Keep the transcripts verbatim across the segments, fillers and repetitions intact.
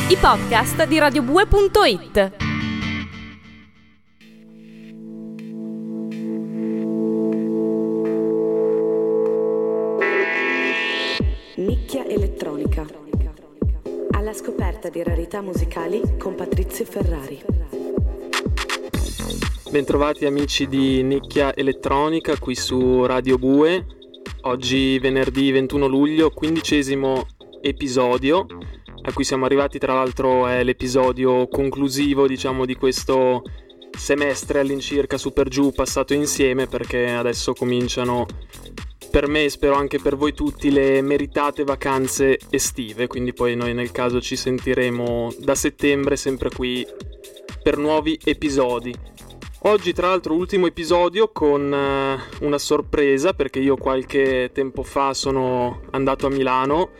i podcast di radiobue punto it. Nicchia elettronica. Alla scoperta di rarità musicali con Patrizio Ferrari. Bentrovati amici di Nicchia Elettronica qui su Radio Bue. Oggi venerdì ventuno luglio, quindicesimo episodio a cui siamo arrivati, tra l'altro è l'episodio conclusivo diciamo di questo semestre all'incirca su per giù passato insieme, perché adesso cominciano per me e spero anche per voi tutti le meritate vacanze estive, quindi poi noi nel caso ci sentiremo da settembre sempre qui per nuovi episodi. Oggi tra l'altro ultimo episodio con uh, una sorpresa, perché io qualche tempo fa sono andato a Milano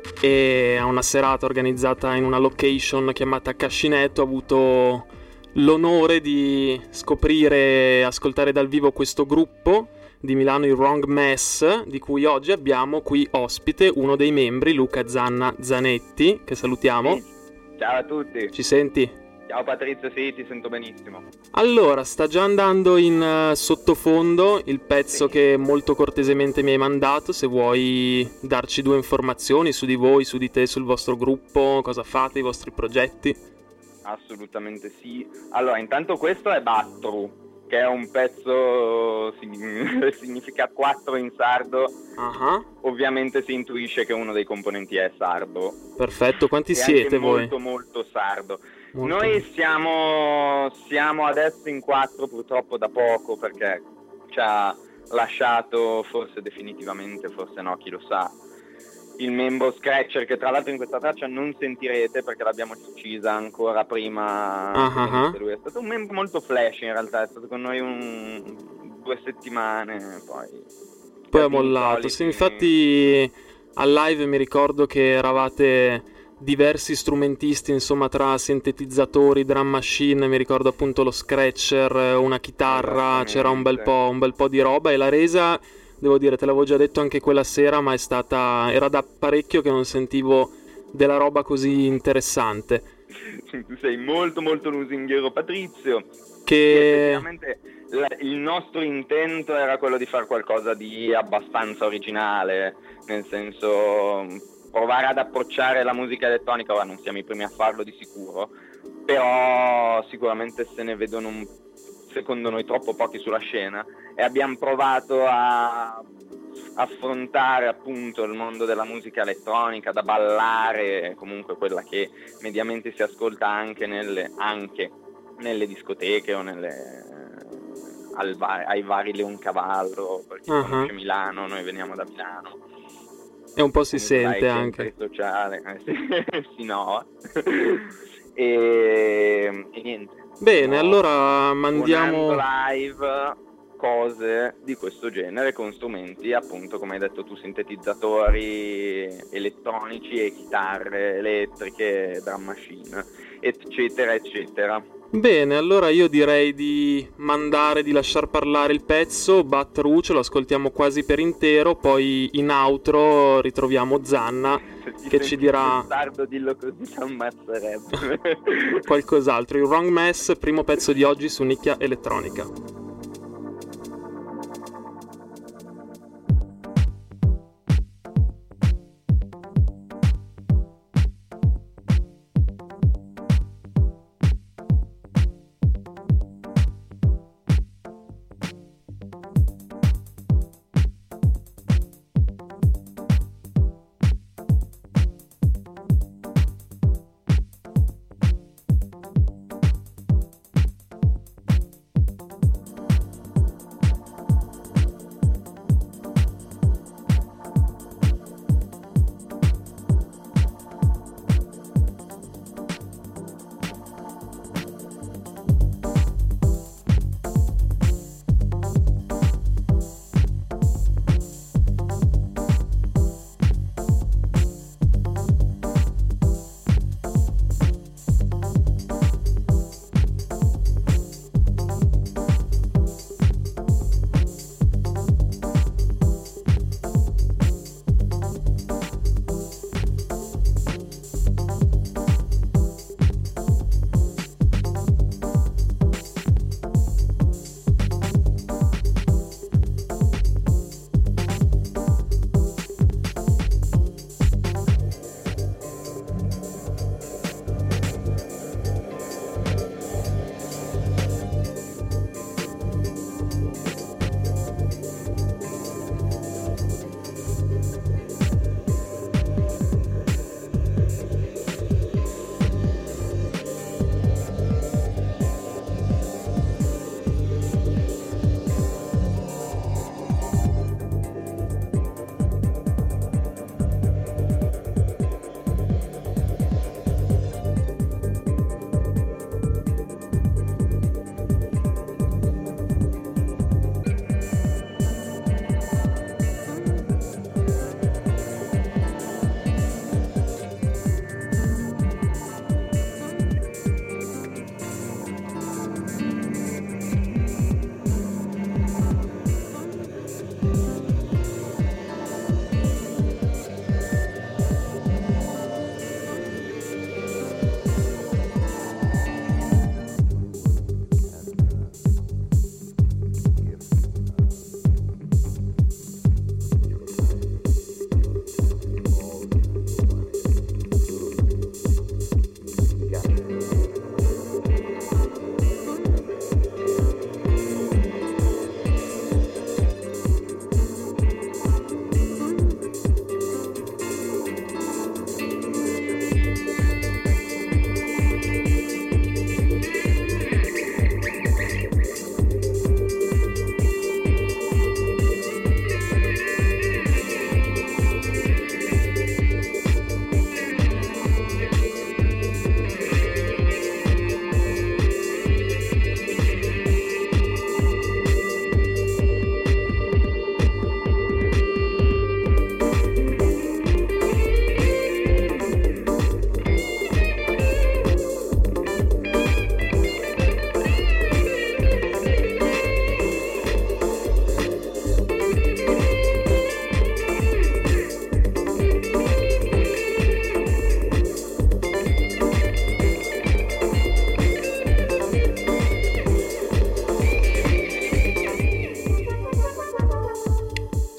e a una serata organizzata in una location chiamata Cascinetto ho avuto l'onore di scoprire e ascoltare dal vivo questo gruppo di Milano, il Wrong Mess, di cui oggi abbiamo qui ospite uno dei membri, Luca Zanna Zanetti, che salutiamo. Ciao a tutti. Ci senti? Ciao Patrizio, sì, ti sento benissimo. Allora, sta già andando in uh, sottofondo il pezzo sì. Che molto cortesemente mi hai mandato. Se vuoi darci due informazioni su di voi, su di te, sul vostro gruppo, cosa fate, i vostri progetti. Assolutamente sì. Allora, intanto questo è Battru, che è un pezzo, significa quattro in sardo. Uh-huh. Ovviamente si intuisce che uno dei componenti è sardo. Perfetto, quanti e siete anche voi? Molto molto sardo. Molto. Noi siamo, siamo adesso in quattro purtroppo da poco, perché ci ha lasciato forse definitivamente, forse no, chi lo sa, il membro Scratcher, che tra l'altro in questa traccia non sentirete perché l'abbiamo uccisa ancora prima. Uh-huh. Lui è stato un membro molto flash, in realtà è stato con noi un, due settimane, poi poi ha mollato. Sì, infatti al live mi ricordo che eravate diversi strumentisti, insomma, tra sintetizzatori, drum machine, mi ricordo appunto lo Scratcher, una chitarra, c'era un bel po', un bel po' di roba, e la resa, devo dire, te l'avevo già detto anche quella sera, ma è stata, era da parecchio che non sentivo della roba così interessante. Tu sei molto molto lusinghiero, Patrizio. Che effettivamente il nostro intento era quello di fare qualcosa di abbastanza originale, nel senso provare ad approcciare la musica elettronica. Ora non siamo i primi a farlo di sicuro, però sicuramente se ne vedono un, secondo noi troppo pochi sulla scena, e abbiamo provato a affrontare appunto il mondo della musica elettronica da ballare, comunque quella che mediamente si ascolta anche nelle, anche nelle discoteche o nelle, al, ai vari Leoncavallo, per chi uh-huh. conosce Milano, noi veniamo da Milano. E un po' si sente anche sociale, eh, sì, sì no e, e niente. Bene, no, allora mandiamo live cose di questo genere con strumenti, appunto come hai detto tu, sintetizzatori elettronici e chitarre elettriche, drum machine, eccetera eccetera. Bene, allora io direi di mandare, di lasciar parlare il pezzo. Battru, ce lo ascoltiamo quasi per intero, poi in outro ritroviamo Zanna che ci dirà tardo, dillo così si ammazzerebbe qualcos'altro. Il Wrong Mess, primo pezzo di oggi su Nicchia Elettronica.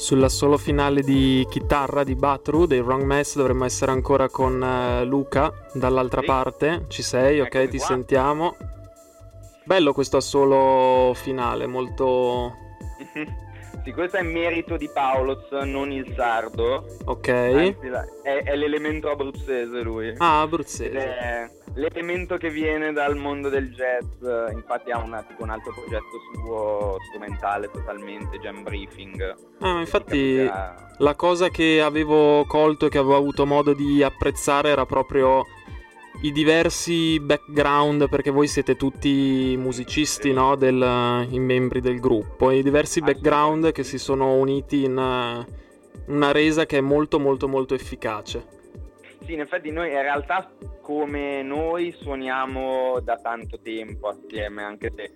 Sulla solo finale di chitarra di Batru dei Wrong Mess dovremmo essere ancora con uh, Luca dall'altra sì. parte. Ci sei? Ok, Eccomi ti qua. Sentiamo. Bello questo assolo finale, molto... Sì, questo è merito di Paoloz, non il sardo. Ok. Anzi, è, è l'elemento abruzzese lui. Ah, abruzzese. È l'elemento che viene dal mondo del jazz. Infatti ha una, tipo un altro progetto suo strumentale totalmente, Jam Briefing. Ah, infatti capirà... la cosa che avevo colto e che avevo avuto modo di apprezzare era proprio i diversi background, perché voi siete tutti musicisti, no? Del, i membri del gruppo, e i diversi background che si sono uniti in uh, una resa che è molto molto molto efficace. Sì, in effetti noi in realtà come noi suoniamo da tanto tempo assieme, anche se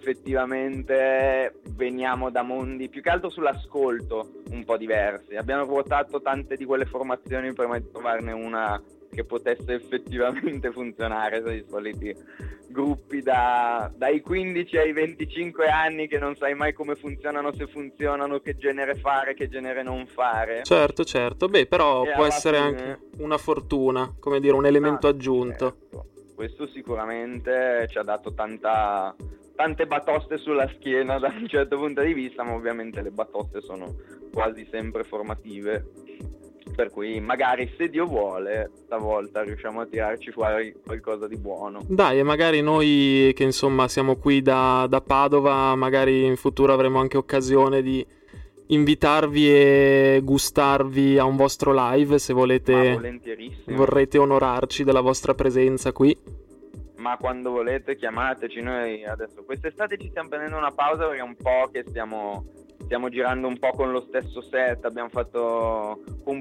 effettivamente veniamo da mondi più che altro sull'ascolto un po' diversi. Abbiamo ruotato tante di quelle formazioni prima di trovarne una che potesse effettivamente funzionare. Sono i soliti gruppi da, dai quindici ai venticinque anni che non sai mai come funzionano, se funzionano, che genere fare, che genere non fare. Certo, certo. Beh, però e può essere fine... anche una fortuna, come dire, un elemento ah, aggiunto. Certo. Questo sicuramente ci ha dato tanta... tante batoste sulla schiena da un certo punto di vista, ma ovviamente le batoste sono quasi sempre formative. Per cui magari, se Dio vuole, stavolta riusciamo a tirarci fuori qualcosa di buono. Dai, e magari noi che insomma siamo qui da, da Padova, magari in futuro avremo anche occasione di invitarvi e gustarvi a un vostro live, se volete. Ma volentierissimo. Vorrete onorarci della vostra presenza qui. Ma quando volete chiamateci. Noi adesso quest'estate ci stiamo prendendo una pausa perché è un po' che stiamo... stiamo girando un po' con lo stesso set. Abbiamo fatto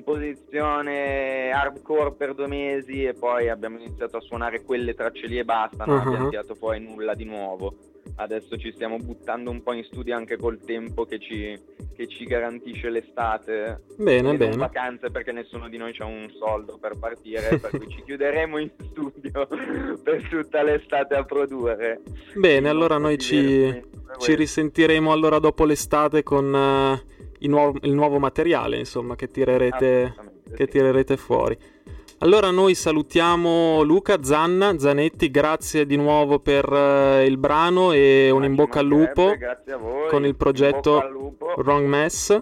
composizione hardcore per due mesi e poi abbiamo iniziato a suonare quelle tracce lì e basta, non uh-huh. abbiamo tirato poi nulla di nuovo. Adesso ci stiamo buttando un po' in studio anche col tempo che ci, che ci garantisce l'estate. Bene, e bene. non vacanze, perché nessuno di noi c'ha un soldo per partire, per cui ci chiuderemo in studio per tutta l'estate a produrre. Bene, allora noi ci, ci risentiremo allora dopo l'estate con uh, il, nuovo, il nuovo materiale, insomma, che tirerete, che tirerete fuori. Allora noi salutiamo Luca, Zanna, Zanetti, grazie di nuovo per uh, il brano e un in bocca al lupo grazie a voi. Con il progetto Wrong Mess.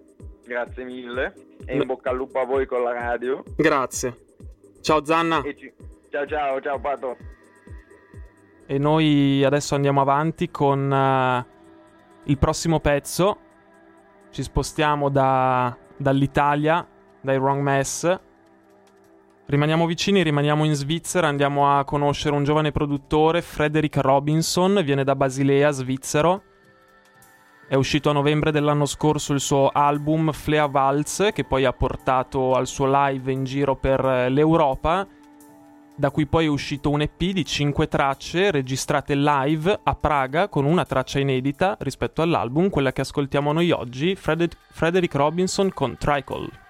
Grazie mille e in bocca al lupo a voi con la radio. Grazie. Ciao Zanna. Ci... Ciao ciao, ciao Pato. E noi adesso andiamo avanti con uh, il prossimo pezzo. Ci spostiamo da, dall'Italia, dai Wrong Mess. Rimaniamo vicini, rimaniamo in Svizzera, andiamo a conoscere un giovane produttore, Frederick Robinson, viene da Basilea, svizzero. È uscito a novembre dell'anno scorso il suo album Flea Waltz, che poi ha portato al suo live in giro per l'Europa, da cui poi è uscito un E P di cinque tracce registrate live a Praga con una traccia inedita rispetto all'album, quella che ascoltiamo noi oggi, Fred- Frederick Robinson con Trickle.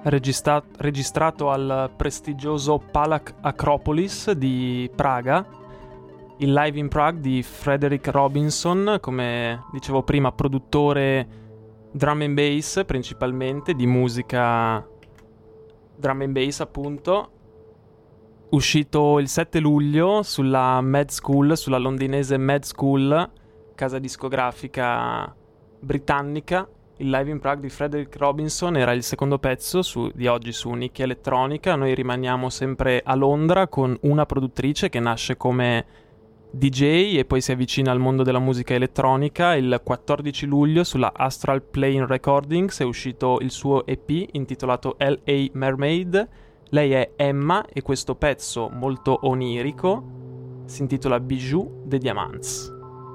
registra- registrato al prestigioso Palach Acropolis di Praga, il Live in Prague di Frederick Robinson, come dicevo prima, produttore drum and bass principalmente, di musica drum and bass appunto, uscito il sette luglio sulla Mad School, sulla londinese Mad School, casa discografica britannica. Il Live in Prague di Frederick Robinson era il secondo pezzo su, di oggi su Nicchia Elettronica. Noi rimaniamo sempre a Londra con una produttrice che nasce come D J e poi si avvicina al mondo della musica elettronica. Il quattordici luglio sulla Astral Plane Recordings è uscito il suo E P intitolato L A Mermaid. Lei è Emma e questo pezzo molto onirico si intitola Bijou de Diamants.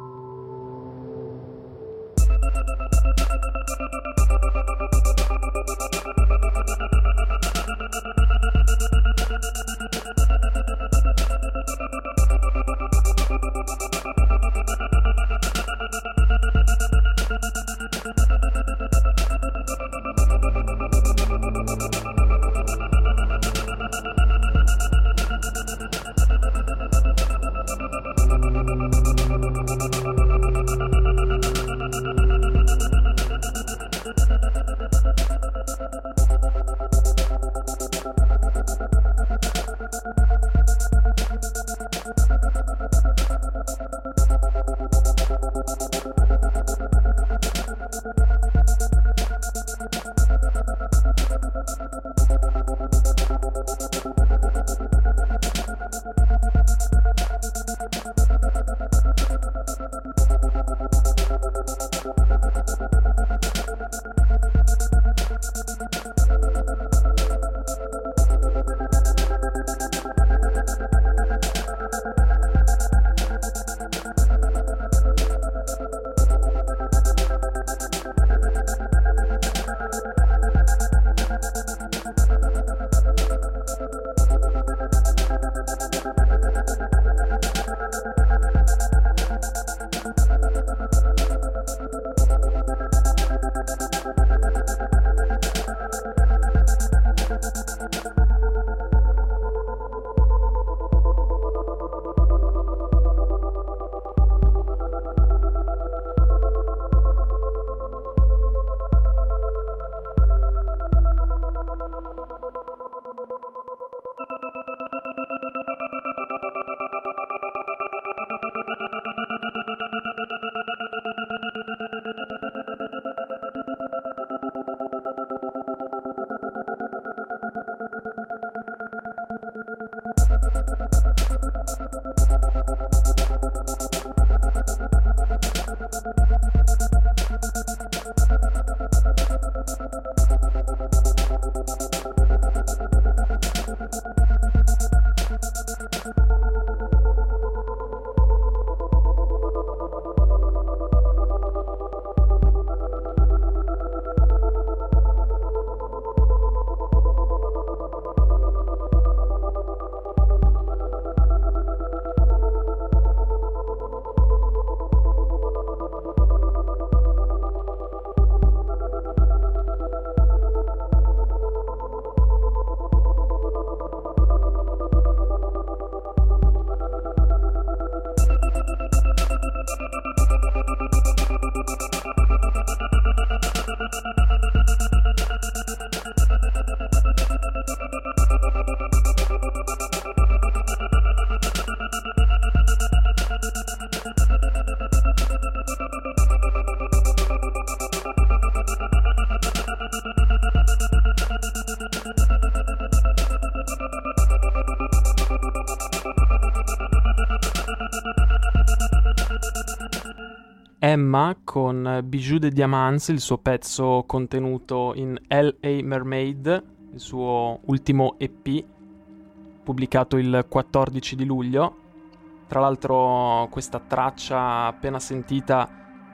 Emma con Bijou de Diamants, il suo pezzo contenuto in L A Mermaid, il suo ultimo E P pubblicato il quattordici di luglio. Tra l'altro questa traccia appena sentita,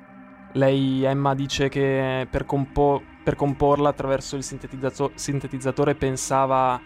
lei, Emma, dice che per, compo- per comporla attraverso il sintetizzato- sintetizzatore pensava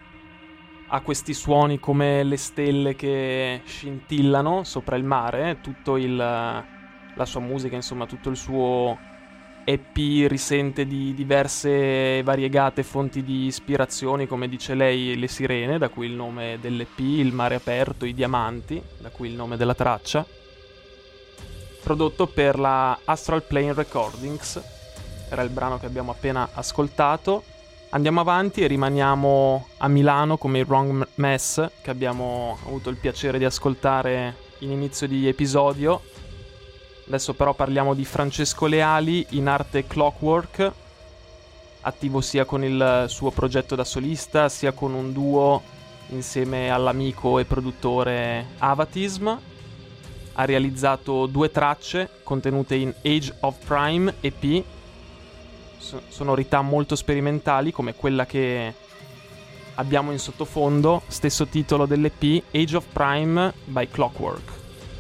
a questi suoni come le stelle che scintillano sopra il mare. Tutto il, la sua musica, insomma tutto il suo E P risente di diverse variegate fonti di ispirazioni, come dice lei, le sirene, da cui il nome dell'E P, il mare aperto, i diamanti, da cui il nome della traccia. Prodotto per la Astral Plane Recordings, era il brano che abbiamo appena ascoltato. Andiamo avanti e rimaniamo a Milano come i Wrong Mess, che abbiamo avuto il piacere di ascoltare in inizio di episodio. Adesso però parliamo di Francesco Leali, in arte Clockwork, attivo sia con il suo progetto da solista, sia con un duo insieme all'amico e produttore Avatism. Ha realizzato due tracce contenute in Age of Prime E P, so- sonorità molto sperimentali come quella che abbiamo in sottofondo, stesso titolo dell'E P, Age of Prime by Clockwork.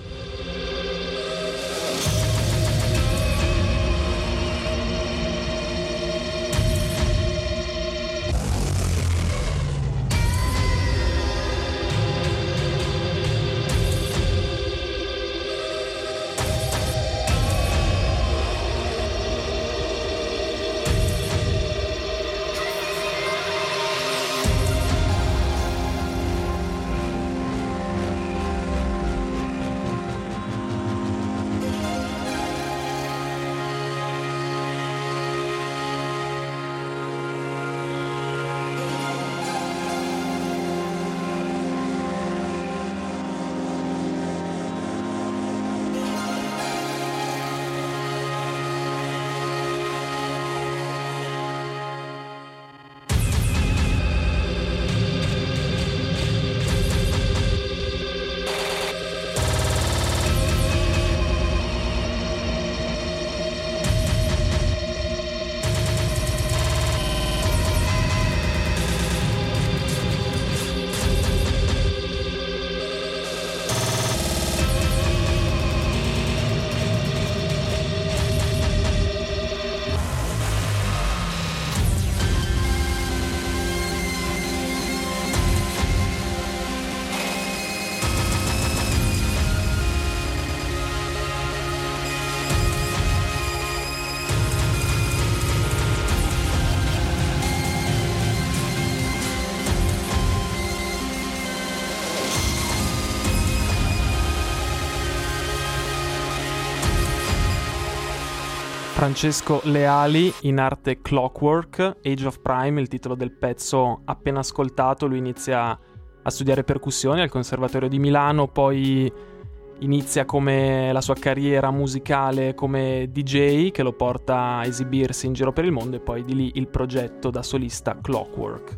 Francesco Leali, in arte Clockwork, Age of Prime, il titolo del pezzo appena ascoltato. Lui inizia a studiare percussioni al Conservatorio di Milano, poi inizia come la sua carriera musicale come D J che lo porta a esibirsi in giro per il mondo, e poi di lì il progetto da solista Clockwork.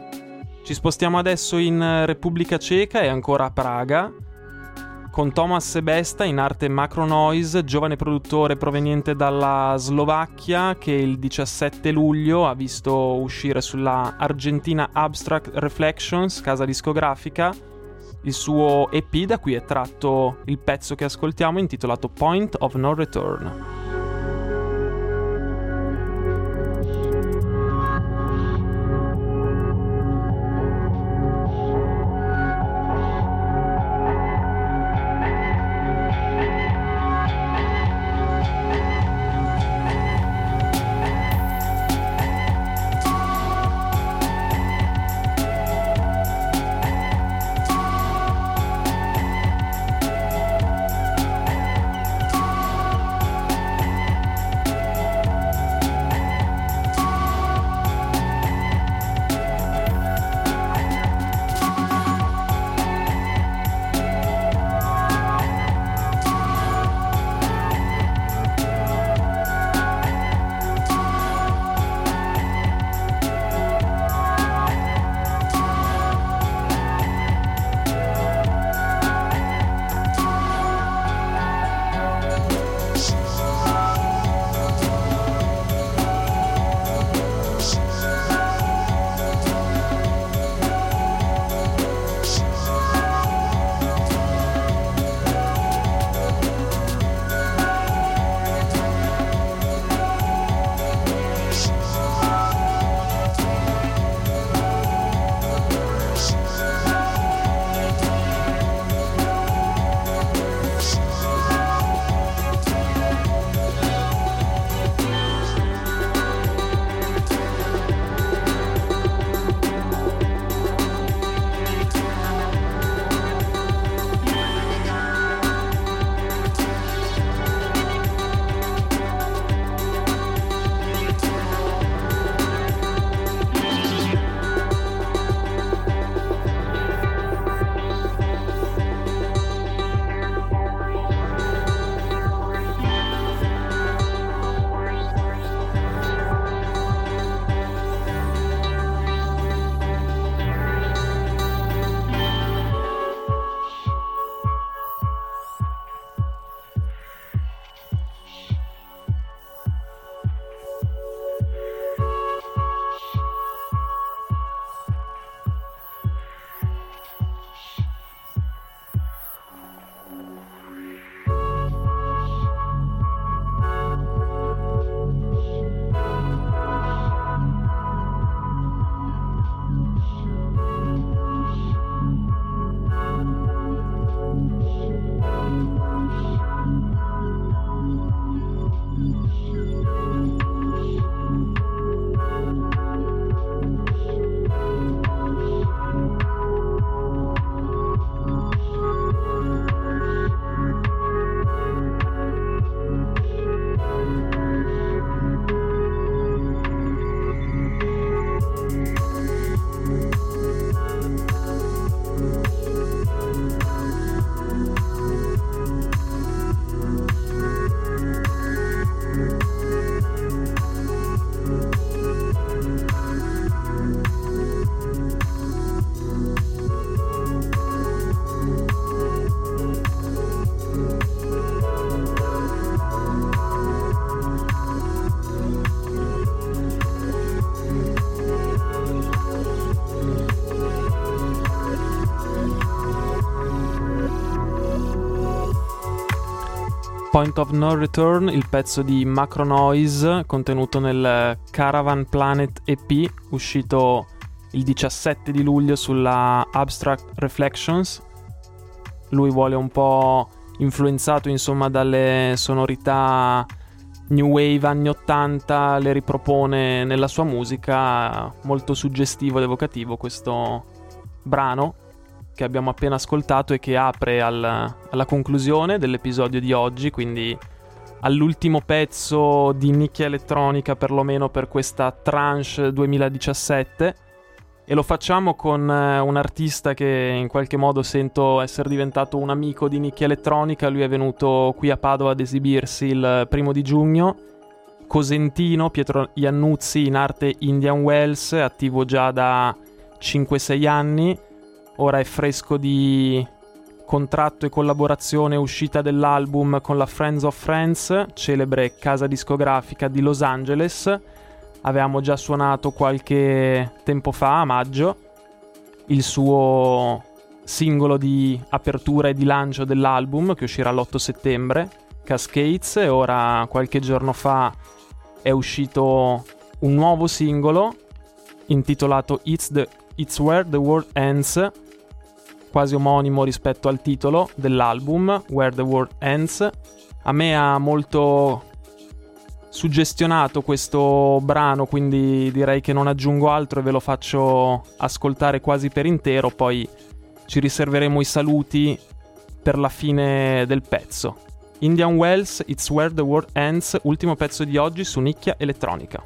Ci spostiamo adesso in Repubblica Ceca e ancora a Praga, con Tomas Sebesta, in arte Macro Noise, giovane produttore proveniente dalla Slovacchia, che il diciassette luglio ha visto uscire sulla argentina Abstract Reflections, casa discografica, il suo E P da cui è tratto il pezzo che ascoltiamo, intitolato Point of No Return. Point of No Return, il pezzo di Macronoise contenuto nel Caravan Planet E P, uscito il diciassette di luglio sulla Abstract Reflections. Lui vuole un po' influenzato insomma dalle sonorità new wave anni ottanta, le ripropone nella sua musica, molto suggestivo ed evocativo questo brano che abbiamo appena ascoltato e che apre al, alla conclusione dell'episodio di oggi, quindi all'ultimo pezzo di nicchia elettronica perlomeno per questa tranche duemiladiciassette, e lo facciamo con un artista che in qualche modo sento essere diventato un amico di nicchia elettronica. Lui è venuto qui a Padova ad esibirsi il primo di giugno, cosentino, Pietro Iannuzzi, in arte Indian Wells, attivo già da cinque sei anni. Ora è fresco di contratto e collaborazione, uscita dell'album con la Friends of Friends, celebre casa discografica di Los Angeles. Avevamo già suonato qualche tempo fa, a maggio, il suo singolo di apertura e di lancio dell'album, che uscirà l'otto settembre, Cascades, e ora qualche giorno fa è uscito un nuovo singolo intitolato It's, the, It's Where the World Ends, quasi omonimo rispetto al titolo dell'album, Where the World Ends. A me ha molto suggestionato questo brano, quindi direi che non aggiungo altro e ve lo faccio ascoltare quasi per intero, poi ci riserveremo i saluti per la fine del pezzo. Indian Wells, It's Where the World Ends, ultimo pezzo di oggi su Nicchia Elettronica.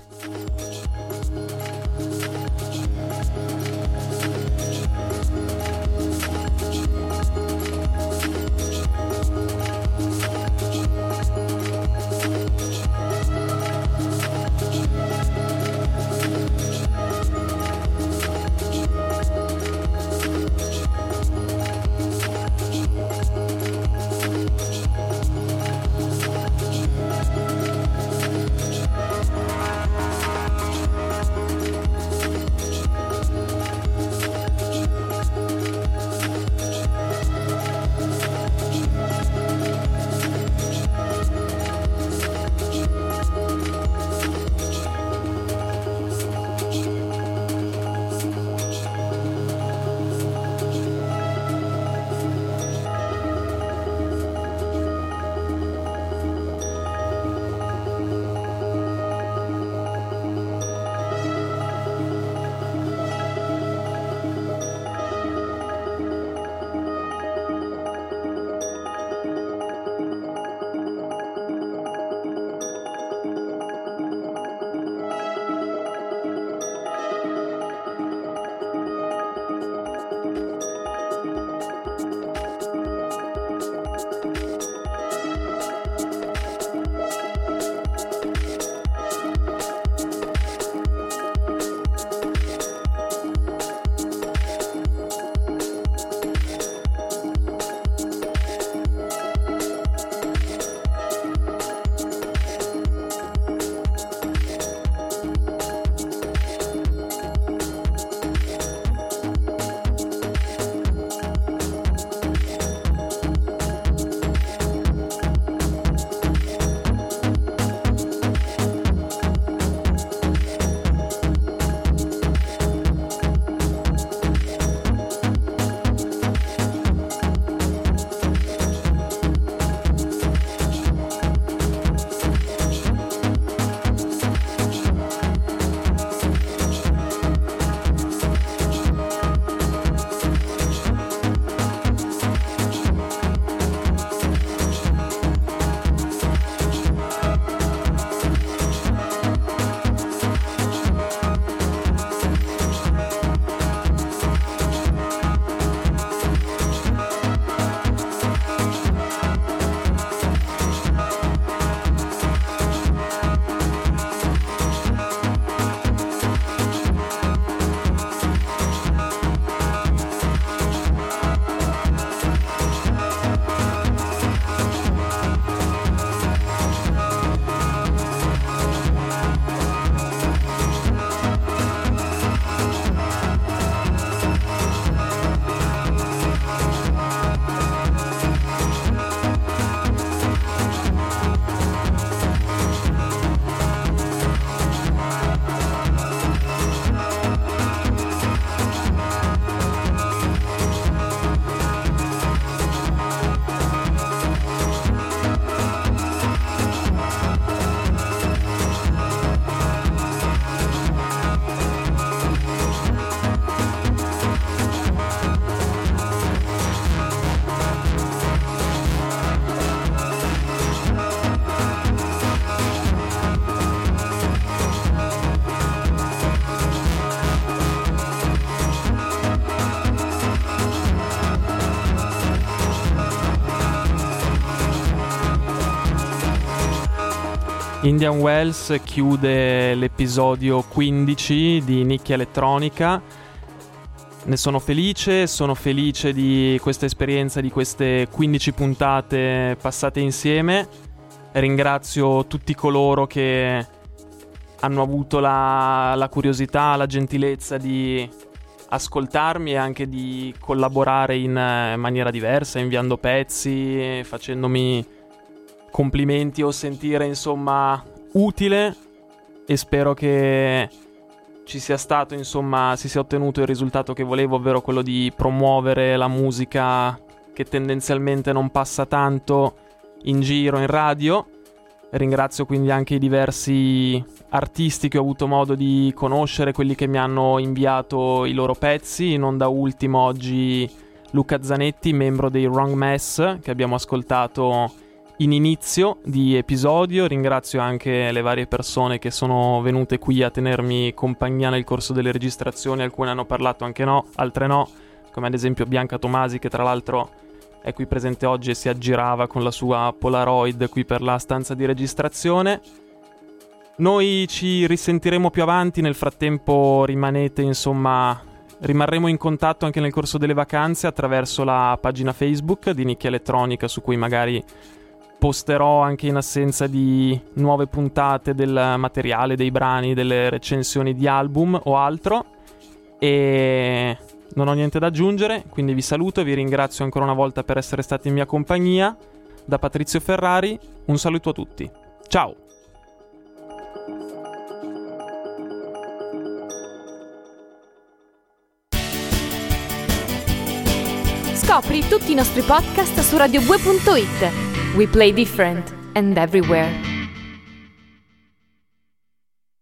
Indian Wells chiude l'episodio quindici di Nicchia Elettronica. Ne sono felice, sono felice di questa esperienza, di queste quindici puntate passate insieme. Ringrazio tutti coloro che hanno avuto la, la curiosità, la gentilezza di ascoltarmi e anche di collaborare in maniera diversa, inviando pezzi, facendomi complimenti o sentire insomma utile, e spero che ci sia stato, insomma, si sia ottenuto il risultato che volevo, ovvero quello di promuovere la musica che tendenzialmente non passa tanto in giro, in radio. Ringrazio quindi anche i diversi artisti che ho avuto modo di conoscere, quelli che mi hanno inviato i loro pezzi, non da ultimo oggi Luca Zanetti, membro dei Wrong Mess, che abbiamo ascoltato in inizio di episodio. Ringrazio anche le varie persone che sono venute qui a tenermi compagnia nel corso delle registrazioni, alcune hanno parlato anche no, altre no, come ad esempio Bianca Tomasi, che tra l'altro è qui presente oggi e si aggirava con la sua Polaroid qui per la stanza di registrazione. Noi ci risentiremo più avanti, nel frattempo rimanete, insomma, rimarremo in contatto anche nel corso delle vacanze attraverso la pagina Facebook di Nicchia Elettronica, su cui magari posterò anche in assenza di nuove puntate del materiale, dei brani, delle recensioni di album o altro. E non ho niente da aggiungere, quindi vi saluto e vi ringrazio ancora una volta per essere stati in mia compagnia. Da Patrizio Ferrari, un saluto a tutti. Ciao! Scopri tutti i nostri podcast su radio bue punto it. We play different and everywhere.